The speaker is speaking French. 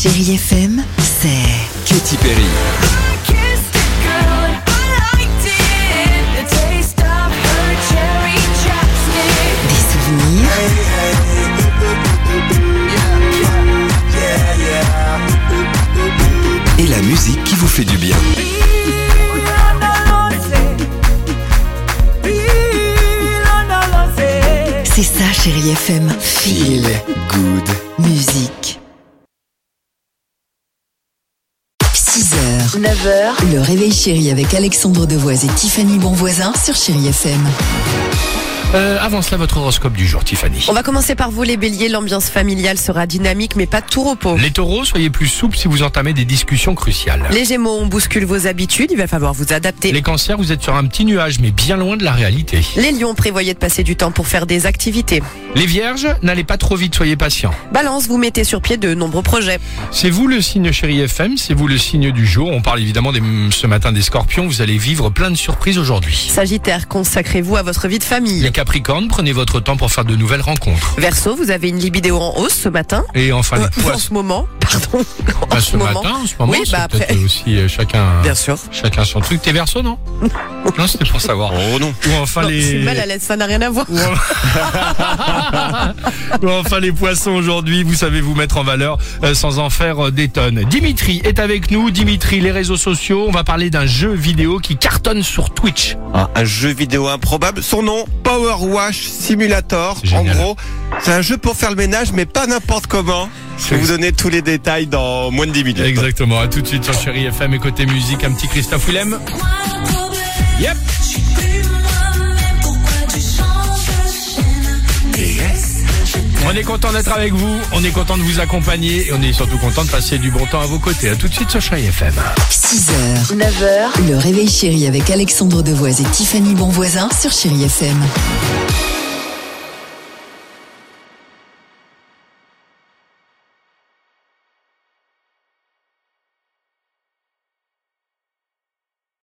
Chérie FM, c'est Katy Perry. des souvenirs, Et la musique qui vous fait du bien. c'est ça Chérie FM, feel Good. musique. 6h, 9h, le réveil chéri avec Alexandre Devoise et Tiffany Bonvoisin sur Chérie FM. Avant cela, votre horoscope du jour, Tiffany. On va commencer par vous les béliers, l'ambiance familiale sera dynamique mais pas de tout repos. Les taureaux, soyez plus souples si vous entamez des discussions cruciales. Les gémeaux, on bouscule vos habitudes, il va falloir vous adapter. Les cancers, vous êtes sur un petit nuage, mais bien loin de la réalité. Les lions, prévoyez de passer du temps pour faire des activités. Les vierges, n'allez pas trop vite, soyez patients. Balance, vous mettez sur pied de nombreux projets. C'est vous le signe Chérie FM, c'est vous le signe du jour. On parle évidemment ce matin des scorpions, vous allez vivre plein de surprises aujourd'hui. Sagittaire, consacrez-vous à votre vie de famille. Les capricornes, prenez votre temps pour faire de nouvelles rencontres. Verseau, vous avez une libido en hausse ce matin. Et enfin les En poissons. ce moment, pardon. Pas En ce matin, en ce moment, Oui, c'est bah peut-être après. aussi chacun Bien sûr. son truc. T'es verso, non? Non, c'était pour savoir. Oh non. Ou enfin Non, je suis les... mal à l'aise, ça n'a rien à voir. Ou enfin les poissons aujourd'hui, vous savez vous mettre en valeur sans en faire des tonnes. Dimitri est avec nous. Dimitri, les réseaux sociaux, on va parler d'un jeu vidéo qui cartonne sur Twitch. Un jeu vidéo improbable. Son nom, Power Wash Simulator. C'est En génial. gros, c'est un jeu pour faire le ménage, mais pas n'importe comment. Je vais vous donner tous les détails dans moins de 10 minutes. Exactement, à tout de suite sur Chérie FM et côté musique, un petit Christophe Willem. Yep. On est content d'être avec vous, on est content de vous accompagner et on est surtout content de passer du bon temps à vos côtés. À tout de suite sur Chérie FM. 6h, 9h, le réveil chéri avec Alexandre Devoise et Tiffany Bonvoisin sur Chérie FM.